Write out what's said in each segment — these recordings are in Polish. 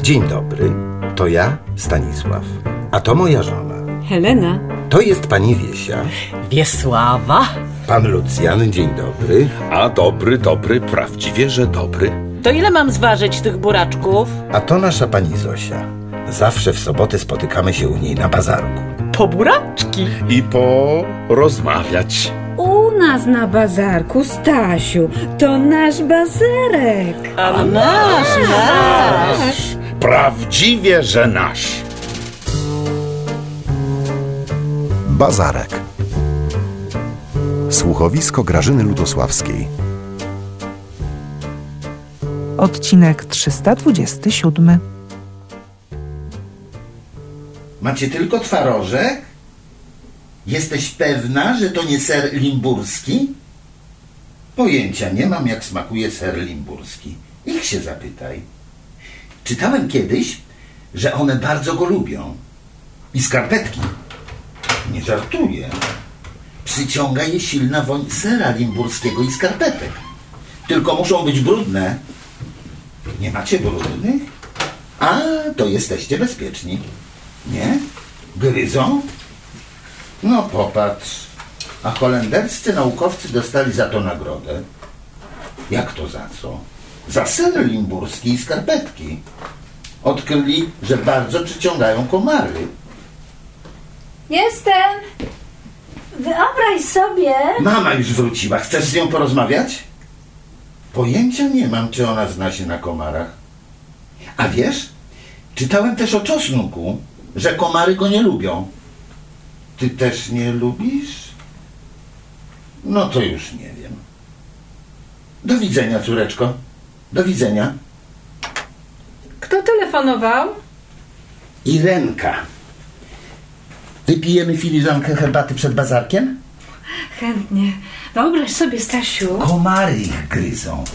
Dzień dobry, to ja, Stanisław, a to moja żona. Helena. To jest pani Wiesia. Wiesława. Pan Lucjan, dzień dobry. A dobry, prawdziwie, że dobry. To ile mam zważyć tych buraczków? A to nasza pani Zosia. Zawsze w soboty spotykamy się u niej na bazarku. Po buraczki. I porozmawiać. U nas na bazarku, Stasiu, to nasz bazarek. A nasz. Prawdziwie, że nasz. Bazarek. Słuchowisko Grażyny Lutosławskiej. Odcinek 327. Macie tylko twarożek? Jesteś pewna, że to nie ser limburski? Pojęcia nie mam, jak smakuje ser limburski. Ich się zapytaj. Czytałem kiedyś, że one bardzo go lubią. I skarpetki. Nie żartuję. Przyciąga je silna woń sera limburskiego i skarpetek. Tylko muszą być brudne. Nie macie brudnych? A, to jesteście bezpieczni. Nie? Gryzą? No popatrz. A holenderscy naukowcy dostali za to nagrodę. Jak to za co? Za ser limburski i skarpetki. Odkryli, że bardzo przyciągają komary. Jestem! Wyobraź sobie... Mama już wróciła. Chcesz z nią porozmawiać? Pojęcia nie mam, czy ona zna się na komarach. A wiesz, czytałem też o czosnku, że komary go nie lubią. Ty też nie lubisz? No to już nie wiem. Do widzenia, córeczko. Do widzenia. Kto telefonował? Irenka. Wypijemy filiżankę herbaty przed bazarkiem? Chętnie. Wyobraź sobie, Stasiu. Komary ich gryzą.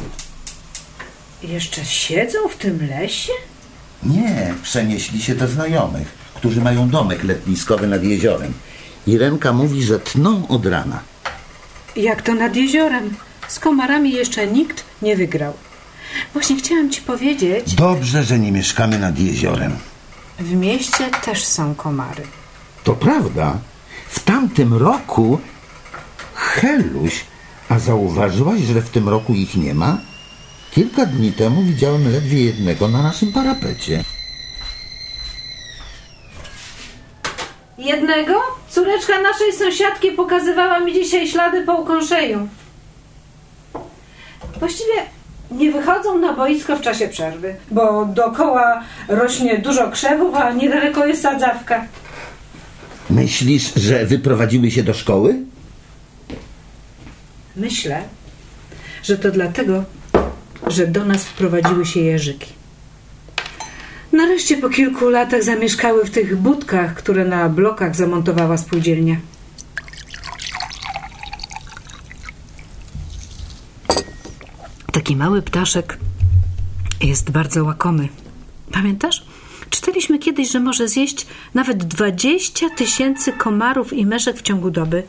Jeszcze siedzą w tym lesie? Nie, przenieśli się do znajomych, którzy mają domek letniskowy nad jeziorem. Irenka mówi, że tną od rana. Jak to nad jeziorem? Z komarami jeszcze nikt nie wygrał. Właśnie chciałam ci powiedzieć... Dobrze, że nie mieszkamy nad jeziorem. W mieście też są komary. To prawda. W tamtym roku... Heluś, a zauważyłaś, że w tym roku ich nie ma? Kilka dni temu widziałem ledwie jednego na naszym parapecie. Jednego? Córeczka naszej sąsiadki pokazywała mi dzisiaj ślady po ukąszeju. Właściwie nie wychodzą na boisko w czasie przerwy, bo dookoła rośnie dużo krzewów, a niedaleko jest sadzawka. Myślisz, że wyprowadziły się do szkoły? Myślę, że to dlatego, że do nas wprowadziły się jeżyki. Nareszcie po kilku latach zamieszkały w tych budkach, które na blokach zamontowała spółdzielnia. Taki mały ptaszek jest bardzo łakomy. Pamiętasz? Czytaliśmy kiedyś, że może zjeść nawet 20 000 komarów i myszek w ciągu doby.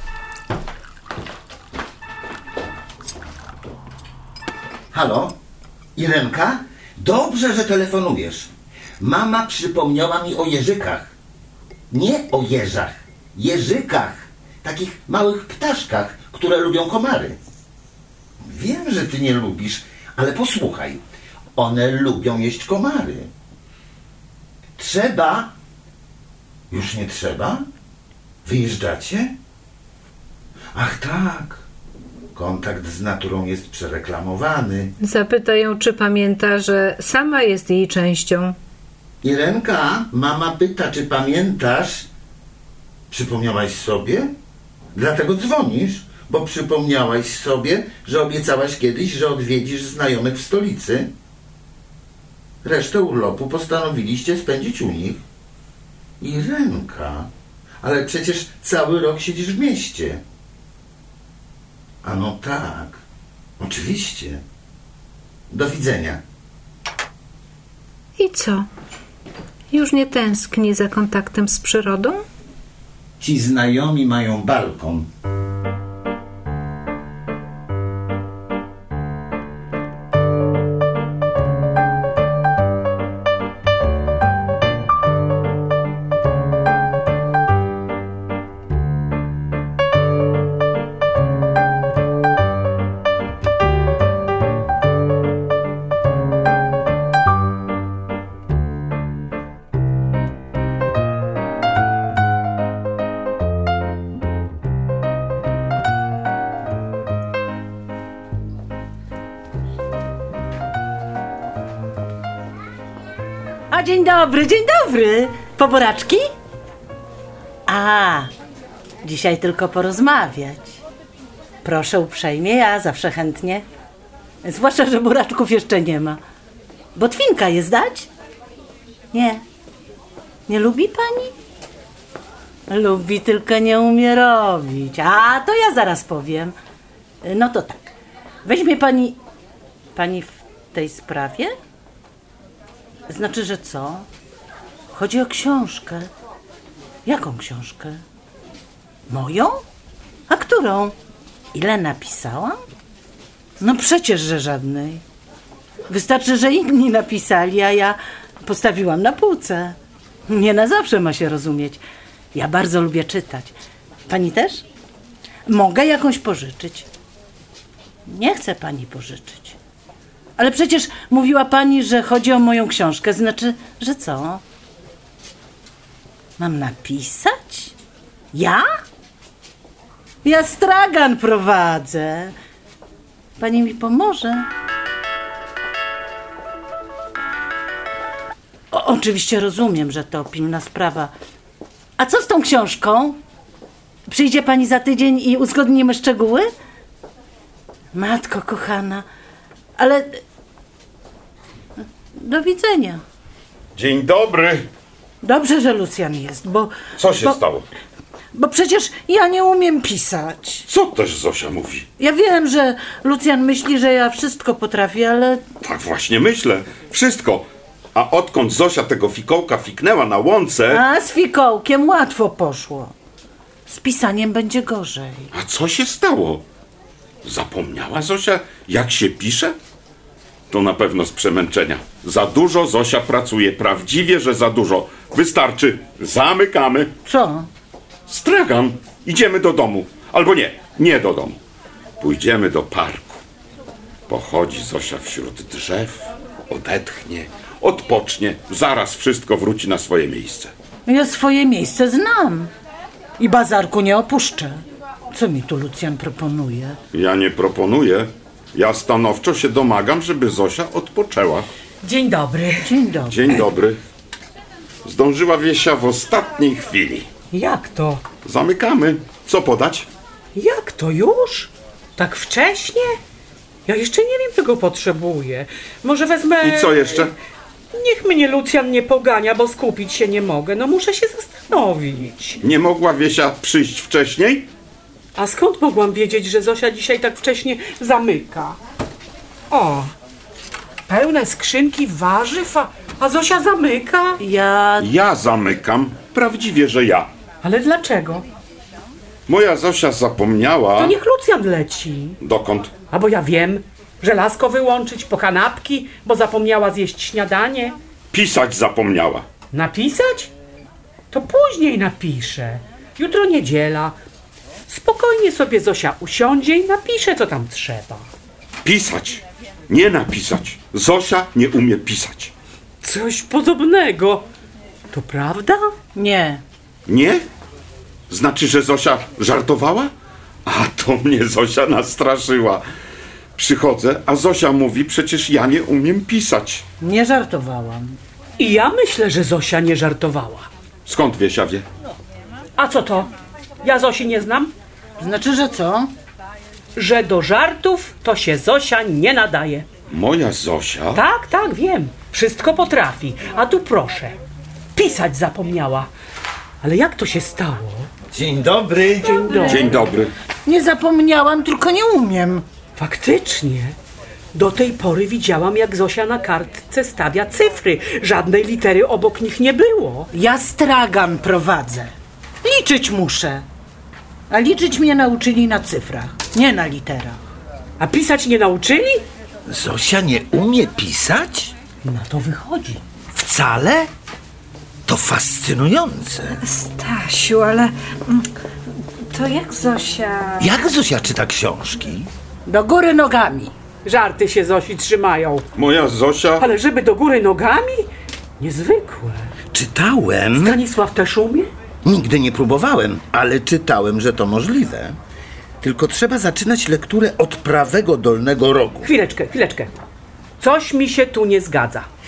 Halo? Irenka? Dobrze, że telefonujesz. Mama przypomniała mi o jeżykach. Nie o jeżach. Jeżykach. Takich małych ptaszkach, które lubią komary. Wiem, że ty nie lubisz, ale posłuchaj. One lubią jeść komary. Trzeba... Już nie trzeba? Wyjeżdżacie? Ach tak. Kontakt z naturą jest przereklamowany. Zapytaj ją, czy pamięta, że sama jest jej częścią. Irenka, mama pyta, czy pamiętasz? Przypomniałaś sobie? Dlatego dzwonisz, bo przypomniałaś sobie, że obiecałaś kiedyś, że odwiedzisz znajomych w stolicy. Resztę urlopu postanowiliście spędzić u nich. Irenka, ale przecież cały rok siedzisz w mieście. A no tak, oczywiście. Do widzenia. I co? Już nie tęskni za kontaktem z przyrodą? Ci znajomi mają balkon. A, dzień dobry, dzień dobry. Po buraczki? A, dzisiaj tylko porozmawiać. Proszę uprzejmie, ja zawsze chętnie. Zwłaszcza, że buraczków jeszcze nie ma. Botwinka jest dać? Nie. Nie lubi pani? Lubi, tylko nie umie robić. A, to ja zaraz powiem. No to tak. Weźmie pani... Pani w tej sprawie? Znaczy, że co? Chodzi o książkę. Jaką książkę? Moją? A którą? Ile napisałam? No przecież, że żadnej. Wystarczy, że inni napisali, a ja postawiłam na półce. Nie na zawsze ma się rozumieć. Ja bardzo lubię czytać. Pani też? Mogę jakąś pożyczyć. Nie chce pani pożyczyć. Ale przecież mówiła pani, że chodzi o moją książkę. Znaczy, że co? Mam napisać? Ja? Ja stragan prowadzę. Pani mi pomoże? Oczywiście rozumiem, że to pilna sprawa. A co z tą książką? Przyjdzie pani za tydzień i uzgodnimy szczegóły? Matko kochana, ale... Do widzenia. Dzień dobry. Dobrze, że Lucjan jest, bo... Co się stało? Bo przecież ja nie umiem pisać. Co też Zosia mówi? Ja wiem, że Lucjan myśli, że ja wszystko potrafię, ale... Tak właśnie myślę. Wszystko. A odkąd Zosia tego fikołka fiknęła na łące... A z fikołkiem łatwo poszło. Z pisaniem będzie gorzej. A co się stało? Zapomniała Zosia, jak się pisze? To na pewno z przemęczenia. Za dużo Zosia pracuje, prawdziwie, że za dużo. Wystarczy. Zamykamy. Co? Stragan. Idziemy do domu. Albo nie do domu. Pójdziemy do parku. Pochodzi Zosia wśród drzew, odetchnie, odpocznie. Zaraz wszystko wróci na swoje miejsce. Ja swoje miejsce znam. I bazarku nie opuszczę. Co mi tu Lucjan proponuje? Ja nie proponuję. Ja stanowczo się domagam, żeby Zosia odpoczęła. Dzień dobry. Dzień dobry. Dzień dobry. Zdążyła Wiesia w ostatniej chwili. Jak to? Zamykamy. Co podać? Jak to już? Tak wcześnie? Ja jeszcze nie wiem, czego potrzebuję. Może wezmę... I co jeszcze? Niech mnie Lucjan nie pogania, bo skupić się nie mogę. No muszę się zastanowić. Nie mogła Wiesia przyjść wcześniej? A skąd mogłam wiedzieć, że Zosia dzisiaj tak wcześnie zamyka? O, pełne skrzynki warzyw, a Zosia zamyka? Ja zamykam. Prawdziwie, że ja. Ale dlaczego? Moja Zosia zapomniała... To niech Lucjan leci. Dokąd? A bo ja wiem, żelazko wyłączyć po kanapki, bo zapomniała zjeść śniadanie. Pisać zapomniała. Napisać? To później napiszę. Jutro niedziela. Spokojnie sobie Zosia usiądzie i napisze, co tam trzeba. Pisać. Nie napisać. Zosia nie umie pisać. Coś podobnego. To prawda? Nie. Nie? Znaczy, że Zosia żartowała? A to mnie Zosia nastraszyła. Przychodzę, a Zosia mówi, przecież ja nie umiem pisać. Nie żartowałam. I ja myślę, że Zosia nie żartowała. Skąd Wiesia wie? A co to? Ja Zosi nie znam? Znaczy, że co? Że do żartów to się Zosia nie nadaje. Moja Zosia? Tak, wiem. Wszystko potrafi. A tu proszę. Pisać zapomniała. Ale jak to się stało? Dzień dobry. Dzień dobry. Dzień dobry. Nie zapomniałam, tylko nie umiem. Faktycznie. Do tej pory widziałam, jak Zosia na kartce stawia cyfry. Żadnej litery obok nich nie było. Ja stragan prowadzę. Liczyć muszę. A liczyć mnie nauczyli na cyfrach, nie na literach. A pisać nie nauczyli? Zosia nie umie pisać? Na to wychodzi. Wcale? To fascynujące. Stasiu, ale to jak Zosia... Jak Zosia czyta książki? Do góry nogami. Żarty się Zosi trzymają. Moja Zosia... Ale żeby do góry nogami? Niezwykłe. Czytałem. Stanisław też umie? Nigdy nie próbowałem, ale czytałem, że to możliwe. Tylko trzeba zaczynać lekturę od prawego dolnego rogu. Chwileczkę. Coś mi się tu nie zgadza.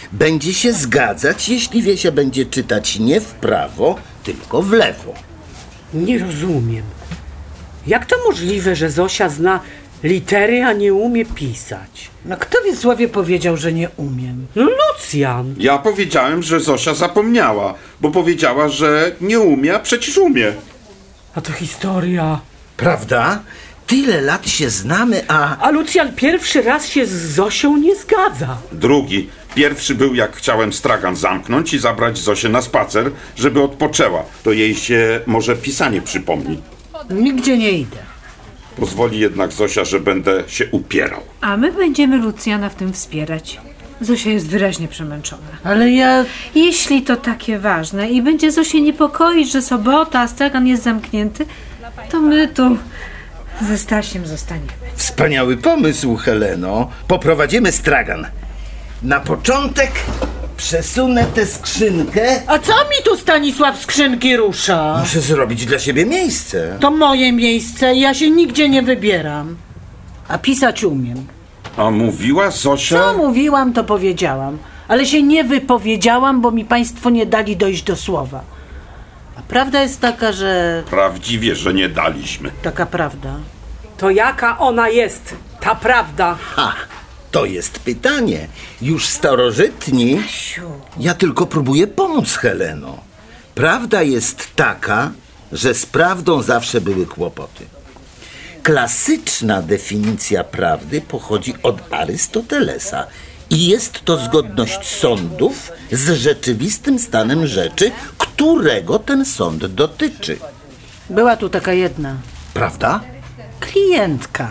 będzie się zgadzać, jeśli Wiesia będzie czytać nie w prawo, tylko w lewo. Nie rozumiem. Jak to możliwe, że Zosia zna litery, a nie umie pisać? No kto Wiesławie powiedział, że nie umiem? No Lucjan. Ja powiedziałem, że Zosia zapomniała, bo powiedziała, że nie umie, a przecież umie. A to historia. Prawda? Tyle lat się znamy, A Lucjan pierwszy raz się z Zosią nie zgadza. Drugi. Pierwszy był, jak chciałem stragan zamknąć i zabrać Zosię na spacer, żeby odpoczęła. To jej się może pisanie przypomni. Nigdzie nie idę. Pozwoli jednak Zosia, że będę się upierał. A my będziemy Lucjana w tym wspierać. Zosia jest wyraźnie przemęczona. Ale ja... Jeśli to takie ważne i będzie Zosię niepokoić, że sobota, a stragan jest zamknięty, to my tu ze Stasiem zostaniemy. Wspaniały pomysł, Heleno. Poprowadzimy stragan. Na początek przesunę tę skrzynkę. A co mi tu Stanisław skrzynki rusza? Muszę zrobić dla siebie miejsce. To moje miejsce, ja się nigdzie nie wybieram. A pisać umiem. A mówiła Zosia... Co mówiłam, to powiedziałam. Ale się nie wypowiedziałam, bo mi państwo nie dali dojść do słowa. A prawda jest taka, że... Prawdziwie, że nie daliśmy. Taka prawda. To jaka ona jest, ta prawda? Ha, to jest pytanie. Już starożytni... Ja tylko próbuję pomóc, Heleno. Prawda jest taka, że z prawdą zawsze były kłopoty. Klasyczna definicja prawdy pochodzi od Arystotelesa i jest to zgodność sądów z rzeczywistym stanem rzeczy, którego ten sąd dotyczy. Była tu taka jedna Prawda? klientka.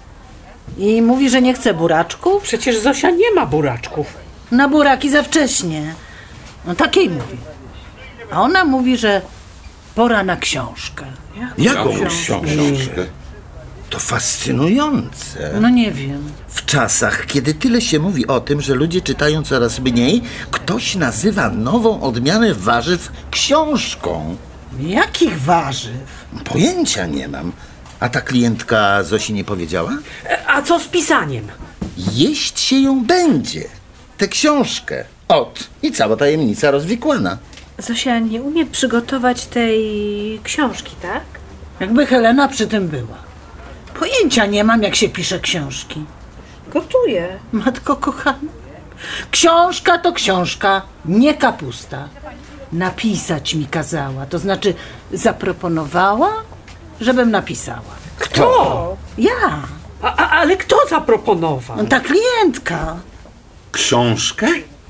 I mówi, że nie chce buraczków. Przecież Zosia nie ma buraczków. Na buraki za wcześnie. No takiej mówi. A ona mówi, że pora na książkę. Jaką książkę? To fascynujące. No nie wiem. W czasach, kiedy tyle się mówi o tym, że ludzie czytają coraz mniej, ktoś nazywa nową odmianę warzyw książką. Jakich warzyw? Pojęcia nie mam. A ta klientka Zosi nie powiedziała? A co z pisaniem? Jeść się ją będzie. Tę książkę. I cała tajemnica rozwikłana. Zosia nie umie przygotować tej książki, tak? Jakby Helena przy tym była. Pojęcia nie mam, jak się pisze książki. Gotuje. Matko kochana, książka to książka, nie kapusta. Napisać mi kazała, to znaczy zaproponowała, żebym napisała. Kto? Ja, Ale kto zaproponował? ta klientka. Książkę?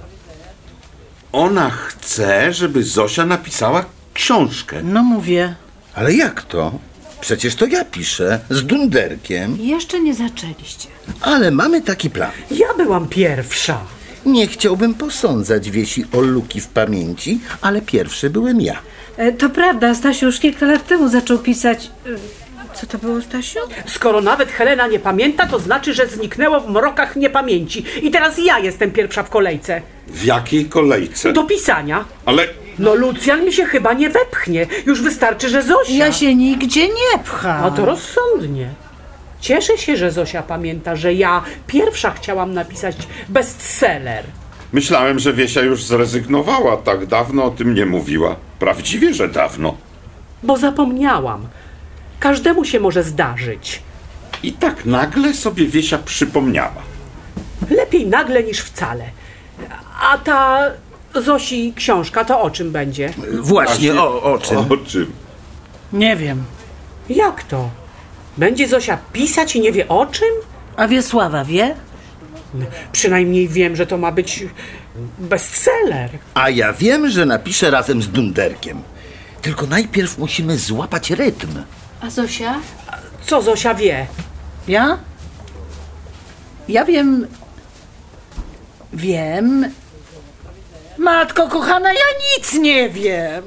Ona chce, żeby Zosia napisała książkę. No mówię, Ale jak to? Przecież to ja piszę z Dunderkiem. Jeszcze nie zaczęliście. Ale mamy taki plan. Ja byłam pierwsza. Nie chciałbym posądzać Wiesi o luki w pamięci, ale pierwszy byłem ja. To prawda, Stasiu już kilka lat temu zaczął pisać... Co to było, Stasiu? Skoro nawet Helena nie pamięta, to znaczy, że zniknęło w mrokach niepamięci. I teraz ja jestem pierwsza w kolejce. W jakiej kolejce? Do pisania. Ale No Lucjan mi się chyba nie wepchnie. Już wystarczy, że Zosia. ja się nigdzie nie pcham. No to rozsądnie. Cieszę się, że Zosia pamięta, że ja pierwsza chciałam napisać bestseller. myślałem, że Wiesia już zrezygnowała. Tak dawno o tym nie mówiła. Prawdziwie, że dawno. Bo zapomniałam. Każdemu się może zdarzyć. I tak nagle sobie Wiesia przypomniała. Lepiej nagle niż wcale. A ta Zosi książka to o czym będzie? Właśnie o czym? O czym? Nie wiem. Jak to? Będzie Zosia pisać i nie wie o czym? A Wiesława wie? Przynajmniej wiem, że to ma być bestseller. A ja wiem, że napiszę razem z Dunderkiem. Tylko najpierw musimy złapać rytm. A Zosia? Co Zosia wie? Ja? Ja wiem... Wiem... Matko kochana, ja nic nie wiem.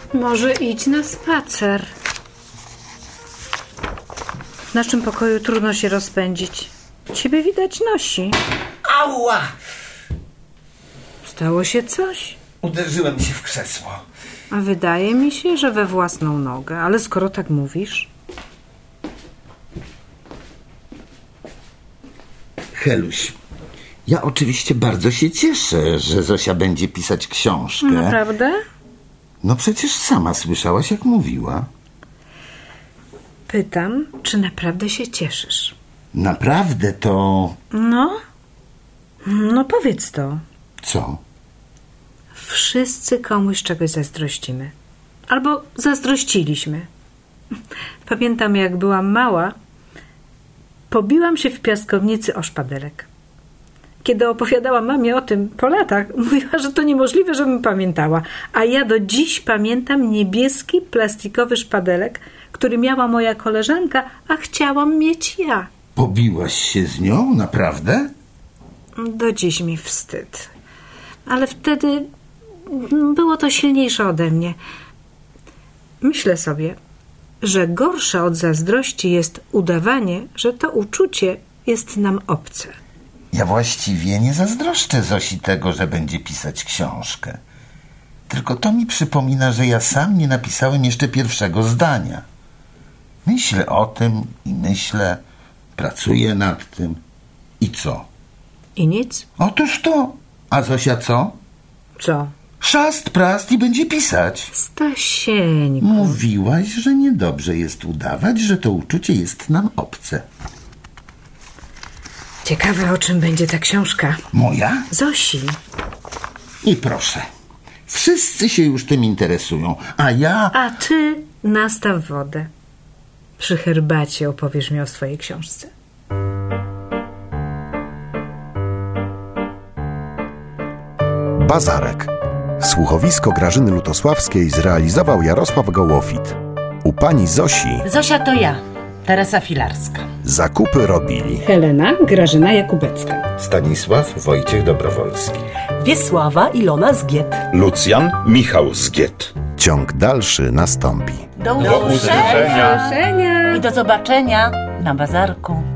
Może idź na spacer. W naszym pokoju trudno się rozpędzić. Ciebie widać nosi. Ała! Stało się coś? Uderzyłem się w krzesło. A wydaje mi się, że we własną nogę. Ale skoro tak mówisz... Heluś, ja oczywiście bardzo się cieszę, że Zosia będzie pisać książkę. Naprawdę? No przecież sama słyszałaś, jak mówiła. Pytam, czy naprawdę się cieszysz? Naprawdę to... No powiedz to. Co? Wszyscy komuś czegoś zazdrościmy. Albo zazdrościliśmy. Pamiętam, jak byłam mała, pobiłam się w piaskownicy o szpadelek. Kiedy opowiadałam mamie o tym po latach, mówiła, że to niemożliwe, żebym pamiętała. A ja do dziś pamiętam niebieski plastikowy szpadelek, który miała moja koleżanka, a chciałam mieć ja. Pobiłaś się z nią? Naprawdę? Do dziś mi wstyd. Ale wtedy było to silniejsze ode mnie. Myślę sobie, że gorsze od zazdrości jest udawanie, że to uczucie jest nam obce. Ja właściwie nie zazdroszczę Zosi tego, że będzie pisać książkę. Tylko to mi przypomina, że ja sam nie napisałem jeszcze pierwszego zdania. Myślę o tym i myślę, pracuję nad tym. I co? I nic? Otóż to. A Zosia co? Co? Szast, prast i będzie pisać. Stasieńku. Mówiłaś, że niedobrze jest udawać, że to uczucie jest nam obce. Ciekawe, o czym będzie ta książka. Moja? Zosi. I proszę. Wszyscy się już tym interesują, a ja... A ty nastaw wodę. Przy herbacie opowiesz mi o swojej książce. Bazarek. Słuchowisko Grażyny Lutosławskiej zrealizował Jarosław Gołofit. U pani Zosi Zosia to ja, Teresa Filarska. zakupy robili Helena Grażyna Jakubecka. Stanisław Wojciech Dobrowolski. Wiesława Ilona Zgiet. Lucjan Michał Zgiet. Ciąg dalszy nastąpi. Do usłyszenia i do zobaczenia na bazarku.